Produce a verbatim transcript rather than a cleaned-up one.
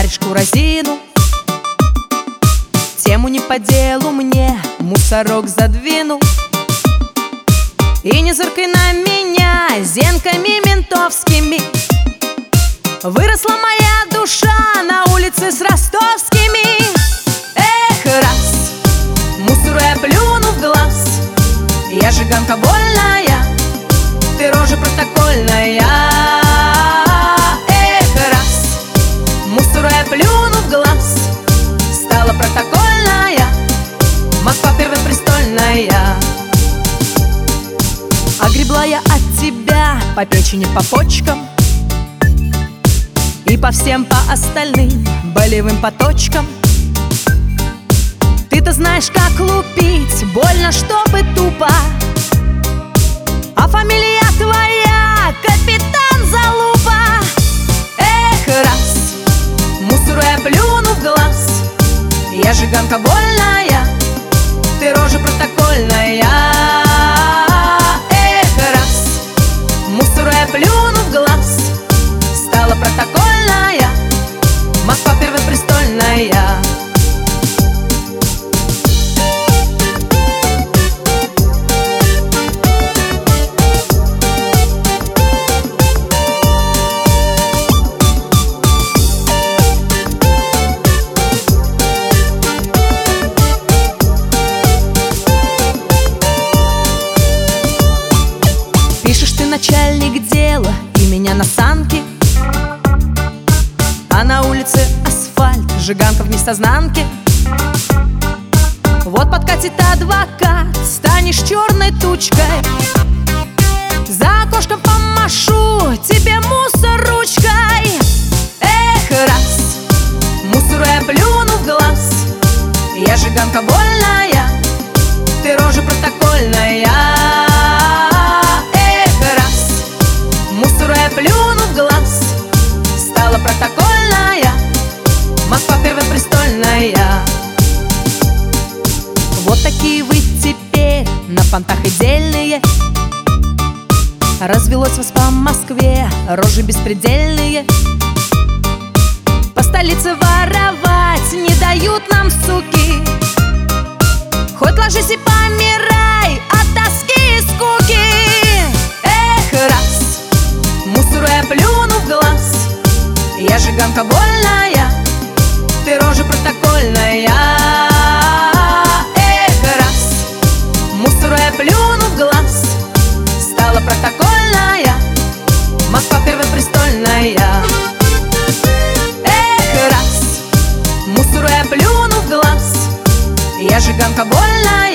варежку разину. Тему не по делу мне мусорок задвинул. И не зыркай на меня зенками ментовскими. Выросла моя душа на улице с ростовскими. Эх, раз, мусору я плюну в глаз. Я жиганка больная, ты рожа протокольная. Эх, раз, мусору я плюну в глаз. Стала протокольная, Москва первопрестольная. Огребла я от тебя по печени, по почкам и по всем по остальным болевым поточкам. Ты-то знаешь, как лупить, больно, чтобы тупо. А фамилия твоя капитан Залупа. Эх, раз, мусору я плюну в глаз. Я жиганка больная, ты рожа протокольная. Эх, раз, мусору я плюну в глаз. Стала протокольная, Москва первопрестольная. Пишешь ты, начальник, дела и меня на санки, а на улице асфальт, жиганка в несознанке. Вот подкатит адвокат, станешь черной тучкой. За окошком помашу тебе мусор ручкой. Эх, раз, мусору я плюну в глаз. Я жиганка больная, ты рожа протокольная. Плюну в глаз, стала протокольная, Москва первопрестольная. Вот такие вы теперь на понтах и дельные. Развелось вас по Москве рожи беспредельные. По столице воровать не дают нам, суки. Хоть ложись и помирай от тоски и скуки. Эх, раз, мусору я плюну в глаз. Я жиганка больная, ты рожа протокольная. Эх, раз, мусору я плюну в глаз. Стала протокольная, Москва первопрестольная. Эх, раз, мусору я плюну в глаз. Я жиганка больная.